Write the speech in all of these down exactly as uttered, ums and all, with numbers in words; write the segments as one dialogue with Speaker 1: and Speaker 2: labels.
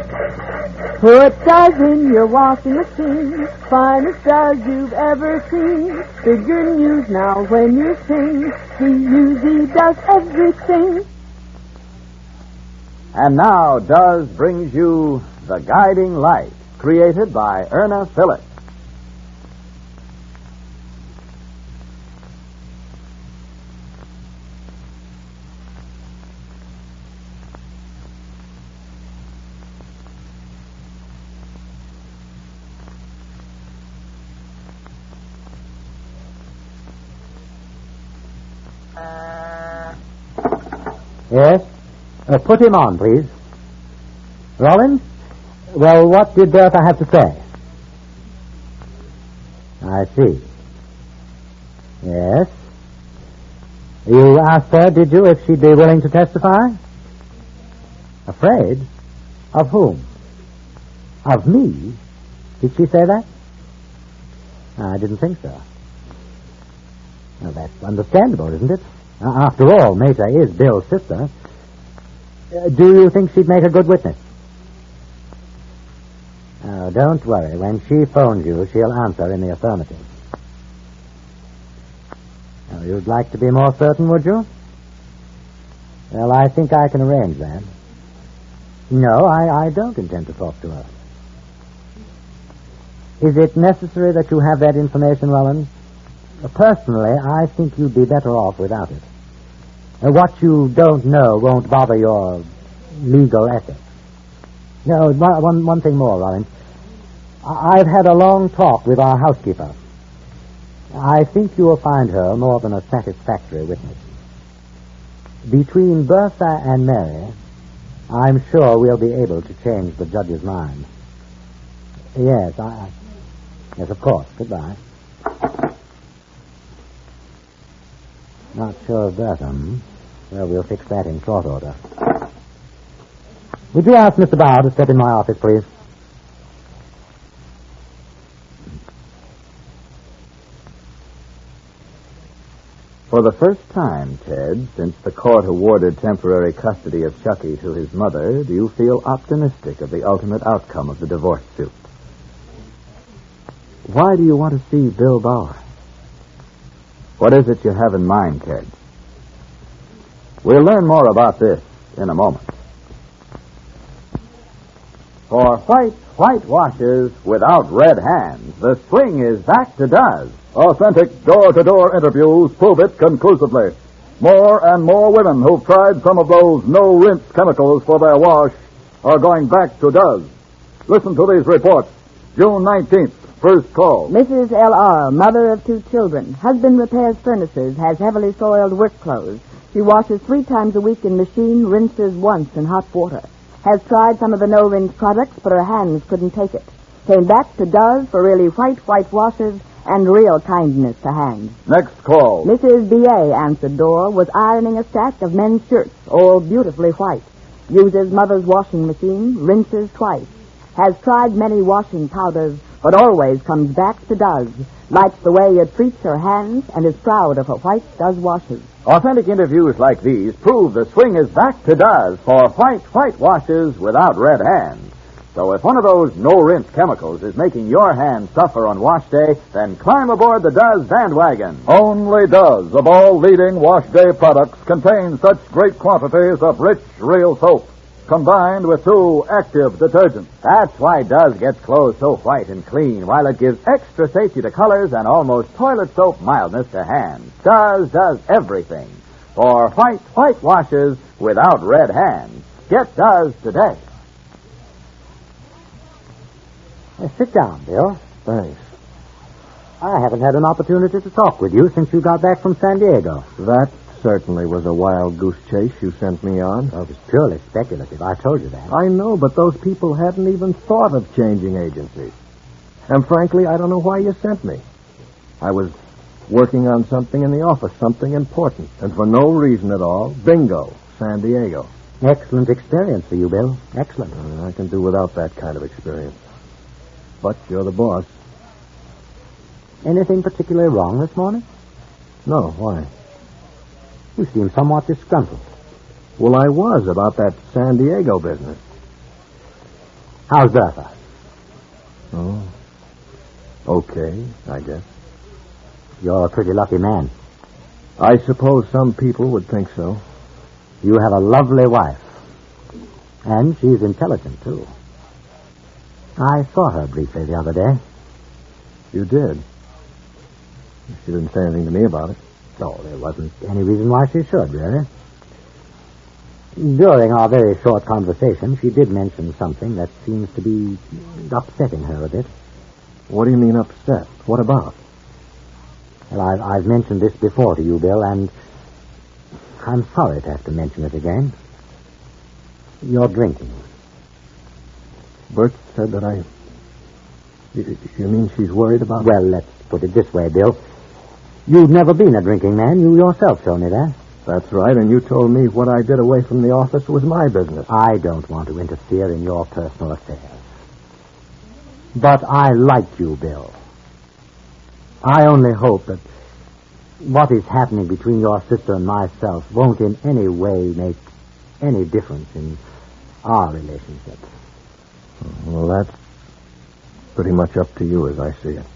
Speaker 1: Put Duz in your washing machine, finest Duz you've ever seen. Figure news now when you sing, D U Z does everything.
Speaker 2: And now Duz brings you The Guiding Light, created by Erna Phillips.
Speaker 3: Yes? Uh, put him on, please. Rollins? Well, what did Bertha have to say? I see. Yes? You asked her, did you, if she'd be willing to testify? Afraid? Of whom? Of me? Did she say that? I didn't think so. Well, that's understandable, isn't it? Uh, after all, Meta is Bill's sister. Uh, do you think she'd make a good witness? Oh, don't worry. When she phones you, she'll answer in the affirmative. Oh, you'd like to be more certain, would you? Well, I think I can arrange that. No, I, I don't intend to talk to her. Is it necessary that you have that information, Rollins? Uh, personally, I think you'd be better off without it. Uh, what you don't know won't bother your legal ethics. No, one, one, one thing more, Rollins. I- I've had a long talk with our housekeeper. I think you will find her more than a satisfactory witness. Between Bertha and Mary, I'm sure we'll be able to change the judge's mind. Yes, I... I yes, of course. Goodbye. Not sure of that, hmm? Well, we'll fix that in short order. Would you ask Mister Bauer to step in my office, please?
Speaker 2: For the first time, Ted, since the court awarded temporary custody of Chucky to his mother, do you feel optimistic of the ultimate outcome of the divorce suit? Why do you want to see Bill Bauer? What is it you have in mind, Ted? We'll learn more about this in a moment. For white whitewashes without red hands, the swing is back to Duz.
Speaker 4: Authentic door-to-door interviews prove it conclusively. More and more women who've tried some of those no-rinse chemicals for their wash are going back to Duz. Listen to these reports. June nineteenth, first call.
Speaker 1: Missus L R, mother of two children. Husband repairs furnaces, has heavily soiled work clothes. She washes three times a week in machine, rinses once in hot water. Has tried some of the no-rinse products, but her hands couldn't take it. Came back to Duz for really white whitewashes and real kindness to hands.
Speaker 4: Next call.
Speaker 1: Missus B A answered door, was ironing a stack of men's shirts, all beautifully white. Uses mother's washing machine, rinses twice. Has tried many washing powders, but always comes back to Duz. Likes the way it treats her hands and is proud of her white Duz washes.
Speaker 2: Authentic interviews like these prove the swing is back to Duz for white whitewashes without red hands. So if one of those no-rinse chemicals is making your hands suffer on wash day, then climb aboard the Duz bandwagon.
Speaker 4: Only Duz, of all leading wash day products, contains such great quantities of rich, real soap, combined with two active detergents.
Speaker 2: That's why Duz gets clothes so white and clean, while it gives extra safety to colors and almost toilet soap mildness to hands. Duz does everything for white whitewashes without red hands. Get Duz today.
Speaker 3: Hey, sit down, Bill.
Speaker 5: Thanks.
Speaker 3: I haven't had an opportunity to talk with you since you got back from San Diego.
Speaker 5: That certainly was a wild goose chase you sent me on.
Speaker 3: Oh, it was purely speculative. I told you that.
Speaker 5: I know, but those people hadn't even thought of changing agencies. And frankly, I don't know why you sent me. I was working on something in the office, something important, and for no reason at all, bingo, San Diego.
Speaker 3: Excellent experience for you, Bill. Excellent.
Speaker 5: Uh, I can do without that kind of experience. But you're the boss.
Speaker 3: Anything particularly wrong this morning?
Speaker 5: No, why?
Speaker 3: You seem somewhat disgruntled.
Speaker 5: Well, I was about that San Diego business.
Speaker 3: How's Bertha?
Speaker 5: Oh, okay, I guess.
Speaker 3: You're a pretty lucky man.
Speaker 5: I suppose some people would think so.
Speaker 3: You have a lovely wife. And she's intelligent, too. I saw her briefly the other day.
Speaker 5: You did? She didn't say anything to me about it.
Speaker 3: No, there wasn't any reason why she should, really. During our very short conversation, she did mention something that seems to be upsetting her a bit.
Speaker 5: What do you mean upset? What about?
Speaker 3: Well, I've, I've mentioned this before to you, Bill, and I'm sorry to have to mention it again. You're drinking.
Speaker 5: Bert said that I... You, you mean she's worried about...
Speaker 3: Well, let's put it this way, Bill. You've never been a drinking man. You yourself told me that.
Speaker 5: That's right, and you told me what I did away from the office was my business.
Speaker 3: I don't want to interfere in your personal affairs. But I like you, Bill. I only hope that what is happening between your sister and myself won't in any way make any difference in our relationship.
Speaker 5: Well, that's pretty much up to you as I see it.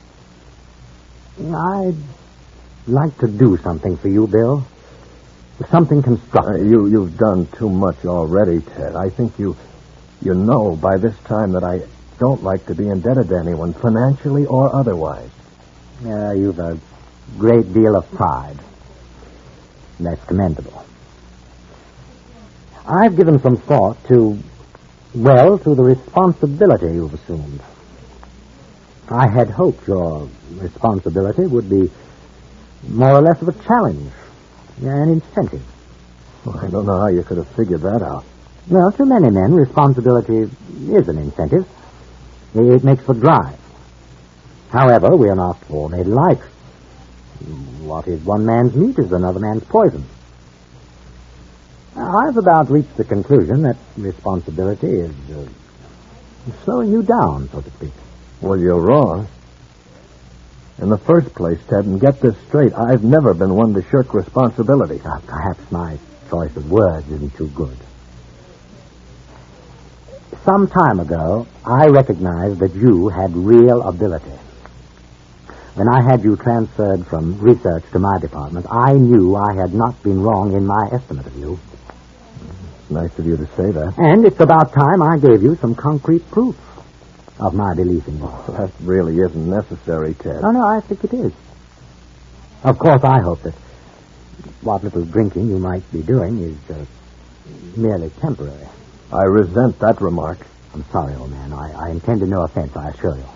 Speaker 3: I'd like to do something for you, Bill. Something constructive.
Speaker 5: Uh, you, you've done too much already, Ted. I think you, you know by this time that I don't like to be indebted to anyone, financially or otherwise.
Speaker 3: Yeah, you've a great deal of pride. And that's commendable. I've given some thought to, well, to the responsibility you've assumed. I had hoped your responsibility would be more or less of a challenge, an incentive.
Speaker 5: Well, I don't know how you could have figured that out.
Speaker 3: Well, to many men, responsibility is an incentive. It makes for drive. However, we are not all made alike. What is one man's meat is another man's poison. I've about reached the conclusion that responsibility is uh, slowing you down, so to speak.
Speaker 5: Well, you're wrong. In the first place, Ted, and get this straight, I've never been one to shirk responsibility.
Speaker 3: Uh, perhaps my choice of words isn't too good. Some time ago, I recognized that you had real ability. When I had you transferred from research to my department, I knew I had not been wrong in my estimate of you.
Speaker 5: It's nice of you to say that.
Speaker 3: And it's about time I gave you some concrete proof of my belief in you.
Speaker 5: Well, that really isn't necessary, Ted.
Speaker 3: No, no, I think it is. Of course, I hope that what little drinking you might be doing is uh, merely temporary.
Speaker 5: I resent that remark.
Speaker 3: I'm sorry, old man. I, I intended no offense, I assure you.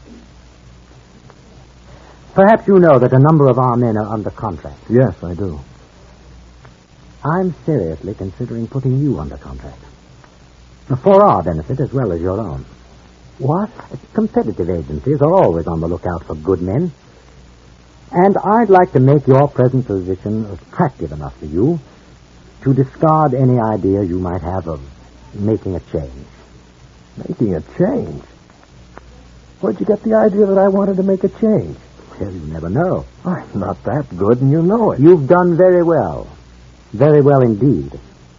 Speaker 3: Perhaps you know that a number of our men are under contract.
Speaker 5: Yes, I do.
Speaker 3: I'm seriously considering putting you under contract. For our benefit as well as your own.
Speaker 5: What?
Speaker 3: Competitive agencies are always on the lookout for good men. And I'd like to make your present position attractive enough for you to discard any idea you might have of making a change.
Speaker 5: Making a change? Where'd you get the idea that I wanted to make a change?
Speaker 3: Well, you never know.
Speaker 5: I'm not that good, and you know it.
Speaker 3: You've done very well. Very well indeed.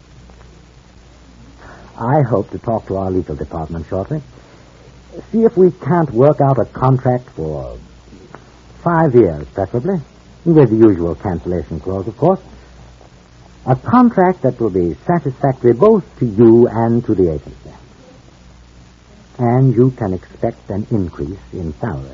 Speaker 3: I hope to talk to our legal department shortly. See if we can't work out a contract for five years, preferably, with the usual cancellation clause, of course. A contract that will be satisfactory both to you and to the agency. And you can expect an increase in salary.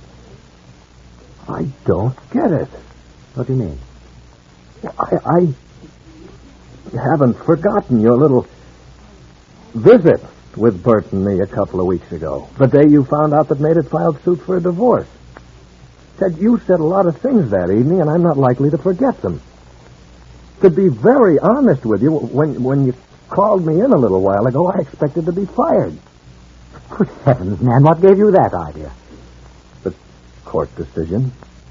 Speaker 5: I don't get it.
Speaker 3: What do you mean?
Speaker 5: I, I haven't forgotten your little visit with Bert and me a couple of weeks ago. The day you found out that Maid had filed suit for a divorce. Ted, you said a lot of things that evening, and I'm not likely to forget them. To be very honest with you, when when you called me in a little while ago, I expected to be fired.
Speaker 3: Good heavens, man, what gave you that idea?
Speaker 5: The court decision.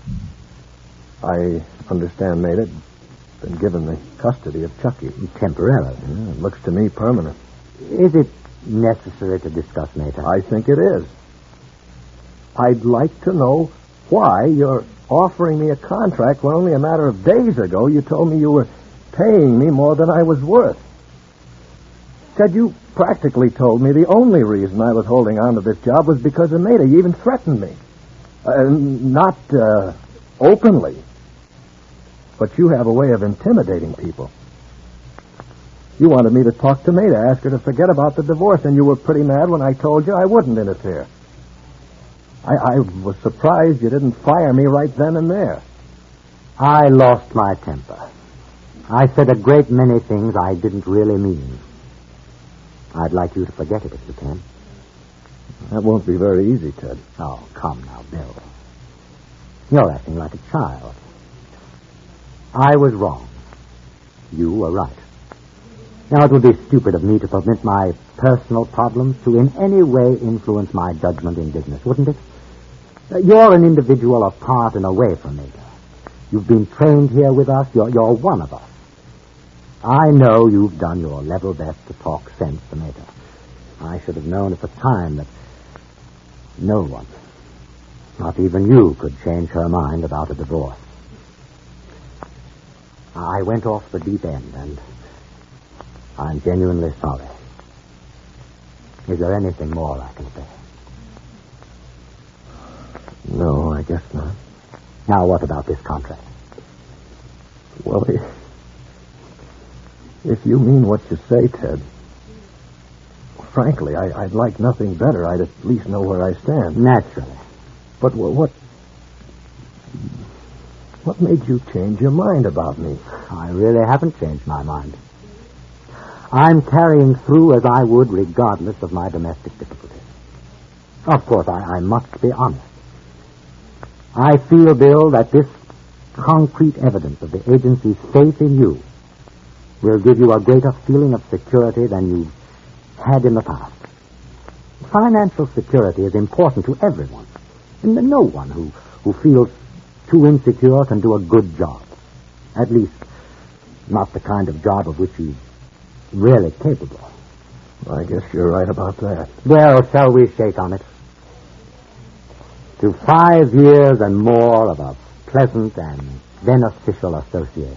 Speaker 5: I understand Maid had been given the custody of Chucky.
Speaker 3: Temporarily.
Speaker 5: Yeah, it looks to me permanent.
Speaker 3: Is it necessary to discuss Mater?
Speaker 5: I think it is. I'd like to know why you're offering me a contract when only a matter of days ago you told me you were paying me more than I was worth. Said you practically told me the only reason I was holding on to this job was because of Maida. You even threatened me. Uh, not uh, openly, but you have a way of intimidating people. You wanted me to talk to Maida, ask her to forget about the divorce, and you were pretty mad when I told you I wouldn't interfere. I, I was surprised you didn't fire me right then and there.
Speaker 3: I lost my temper. I said a great many things I didn't really mean. I'd like you to forget it if you can.
Speaker 5: That won't be very easy, Ted.
Speaker 3: Oh, come now, Bill. You're acting like a child. I was wrong. You were right. Now, it would be stupid of me to permit my personal problems to in any way influence my judgment in business, wouldn't it? Uh, You're an individual apart and away from me. You've been trained here with us. You're, you're one of us. I know you've done your level best to talk sense to Maida. I should have known at the time that no one, not even you, could change her mind about a divorce. I went off the deep end, and I'm genuinely sorry. Is there anything more I can say?
Speaker 5: No, I guess not.
Speaker 3: Now, what about this contract?
Speaker 5: Well, if, if you mean what you say, Ted, frankly, I, I'd like nothing better. I'd at least know where I stand.
Speaker 3: Naturally.
Speaker 5: But what, what... What made you change your mind about me?
Speaker 3: I really haven't changed my mind. I'm carrying through as I would regardless of my domestic difficulties. Of course, I, I must be honest. I feel, Bill, that this concrete evidence of the agency's faith in you will give you a greater feeling of security than you've had in the past. Financial security is important to everyone. And no one who, who feels too insecure can do a good job. At least, not the kind of job of which he's really capable.
Speaker 5: I guess you're right about that.
Speaker 3: Well, shall we shake on it? To five years and more of a pleasant and beneficial association.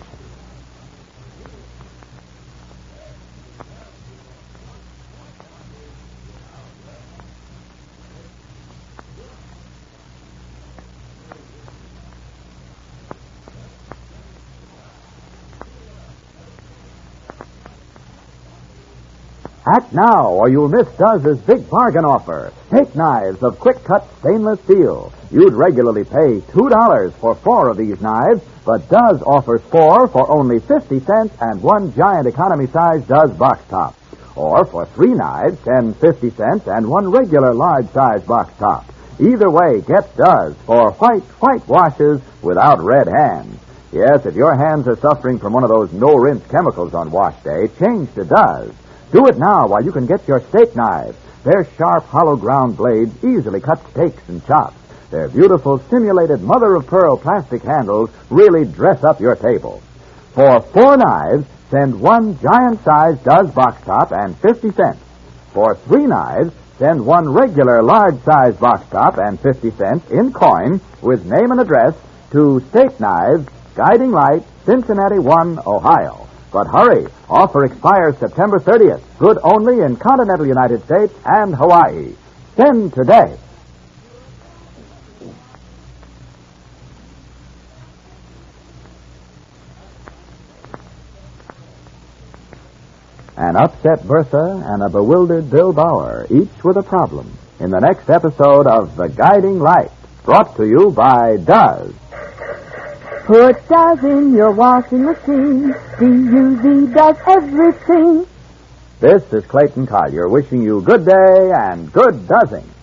Speaker 2: Act now, or you'll miss Duz's big bargain offer. Steak knives of quick-cut stainless steel. You'd regularly pay two dollars for four of these knives, but Duz offers four for only fifty cents and one giant economy-size Duz box top. Or for three knives, ten fifty cents and one regular large-size box top. Either way, get Duz for white, white washes without red hands. Yes, if your hands are suffering from one of those no-rinse chemicals on wash day, change to Duz. Do it now while you can get your steak knives. Their sharp, hollow-ground blades easily cut steaks and chops. Their beautiful, simulated mother-of-pearl plastic handles really dress up your table. For four knives, send one giant-sized Duz box top and fifty cents. For three knives, send one regular large-sized box top and fifty cents in coin with name and address to Steak Knives, Guiding Light, Cincinnati one, Ohio. But hurry, offer expires September thirtieth. Good only in continental United States and Hawaii. Send today. An upset Bertha and a bewildered Bill Bauer, each with a problem, in the next episode of The Guiding Light, brought to you by Duz.
Speaker 1: Put Duz in your washing machine. D U Z does everything.
Speaker 2: This is Clayton Collier wishing you good day and good dozzing.